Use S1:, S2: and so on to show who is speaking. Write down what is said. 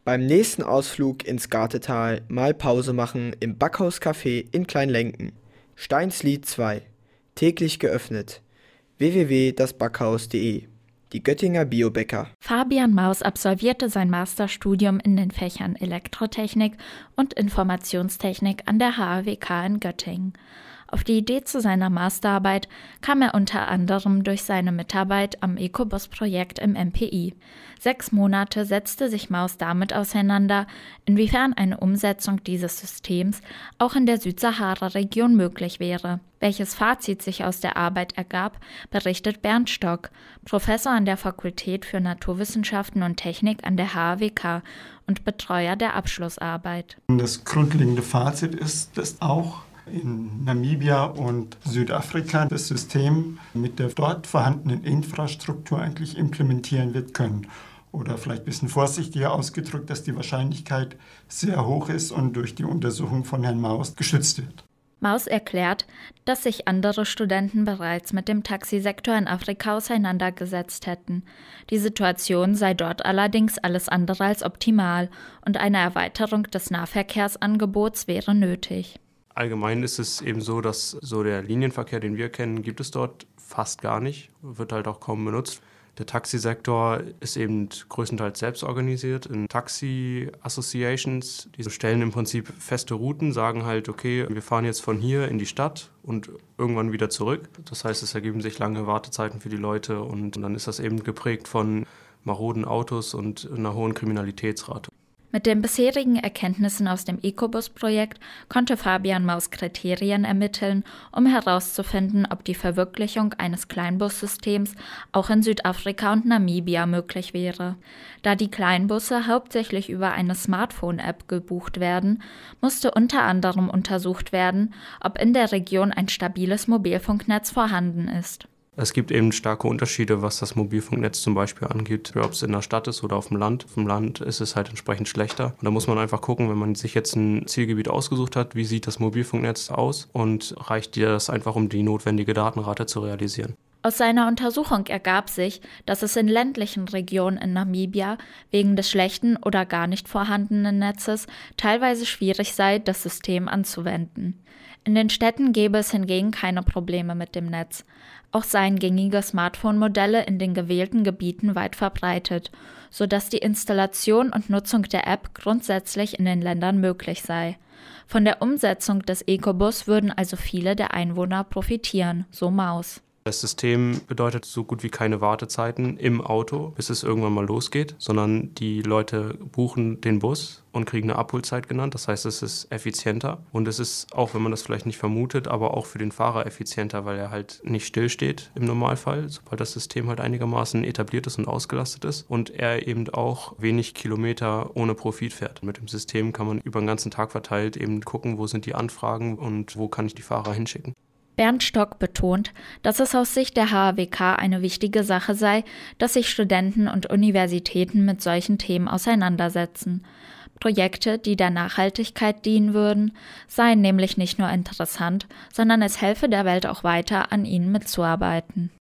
S1: Beim nächsten Ausflug ins Gartetal mal Pause machen im Backhaus-Café in Kleinlenken. Steinslied 2. Täglich geöffnet. www.dasbackhaus.de. Die Göttinger Biobäcker.
S2: Fabian Maus absolvierte sein Masterstudium in den Fächern Elektrotechnik und Informationstechnik an der HAWK in Göttingen. Auf die Idee zu seiner Masterarbeit kam er unter anderem durch seine Mitarbeit am EcoBus-Projekt im MPI. 6 Monate setzte sich Maus damit auseinander, inwiefern eine Umsetzung dieses Systems auch in der Südsahara-Region möglich wäre. Welches Fazit sich aus der Arbeit ergab, berichtet Bernd Stock, Professor an der Fakultät für Naturwissenschaften und Technik an der HAWK und Betreuer der Abschlussarbeit.
S3: Das grundlegende Fazit ist, dass auch in Namibia und Südafrika das System mit der dort vorhandenen Infrastruktur eigentlich implementieren wird können. Oder vielleicht ein bisschen vorsichtiger ausgedrückt, dass die Wahrscheinlichkeit sehr hoch ist und durch die Untersuchung von Herrn Maus geschützt wird.
S2: Maus erklärt, dass sich andere Studenten bereits mit dem Taxisektor in Afrika auseinandergesetzt hätten. Die Situation sei dort allerdings alles andere als optimal und eine Erweiterung des Nahverkehrsangebots wäre nötig.
S4: Allgemein ist es eben so, dass so der Linienverkehr, den wir kennen, gibt es dort fast gar nicht, wird halt auch kaum benutzt. Der Taxisektor ist eben größtenteils selbst organisiert in Taxi-Associations. Die stellen im Prinzip feste Routen, sagen halt, okay, wir fahren jetzt von hier in die Stadt und irgendwann wieder zurück. Das heißt, es ergeben sich lange Wartezeiten für die Leute und dann ist das eben geprägt von maroden Autos und einer hohen Kriminalitätsrate.
S2: Mit den bisherigen Erkenntnissen aus dem EcoBus-Projekt konnte Fabian Maus Kriterien ermitteln, um herauszufinden, ob die Verwirklichung eines Kleinbussystems auch in Südafrika und Namibia möglich wäre. Da die Kleinbusse hauptsächlich über eine Smartphone-App gebucht werden, musste unter anderem untersucht werden, ob in der Region ein stabiles Mobilfunknetz vorhanden ist.
S4: Es gibt eben starke Unterschiede, was das Mobilfunknetz zum Beispiel angeht, ob es in der Stadt ist oder auf dem Land. Auf dem Land ist es halt entsprechend schlechter. Und da muss man einfach gucken, wenn man sich jetzt ein Zielgebiet ausgesucht hat, wie sieht das Mobilfunknetz aus und reicht dir das einfach, um die notwendige Datenrate zu realisieren.
S2: Aus seiner Untersuchung ergab sich, dass es in ländlichen Regionen in Namibia wegen des schlechten oder gar nicht vorhandenen Netzes teilweise schwierig sei, das System anzuwenden. In den Städten gäbe es hingegen keine Probleme mit dem Netz. Auch seien gängige Smartphone-Modelle in den gewählten Gebieten weit verbreitet, sodass die Installation und Nutzung der App grundsätzlich in den Ländern möglich sei. Von der Umsetzung des EcoBus würden also viele der Einwohner profitieren, so Maus.
S4: Das System bedeutet so gut wie keine Wartezeiten im Auto, bis es irgendwann mal losgeht, sondern die Leute buchen den Bus und kriegen eine Abholzeit genannt. Das heißt, es ist effizienter und es ist auch, wenn man das vielleicht nicht vermutet, aber auch für den Fahrer effizienter, weil er halt nicht stillsteht im Normalfall, sobald das System halt einigermaßen etabliert ist und ausgelastet ist und er eben auch wenig Kilometer ohne Profit fährt. Mit dem System kann man über den ganzen Tag verteilt eben gucken, wo sind die Anfragen und wo kann ich die Fahrer hinschicken.
S2: Bernd Stock betont, dass es aus Sicht der HAWK eine wichtige Sache sei, dass sich Studenten und Universitäten mit solchen Themen auseinandersetzen. Projekte, die der Nachhaltigkeit dienen würden, seien nämlich nicht nur interessant, sondern es helfe der Welt auch weiter, an ihnen mitzuarbeiten.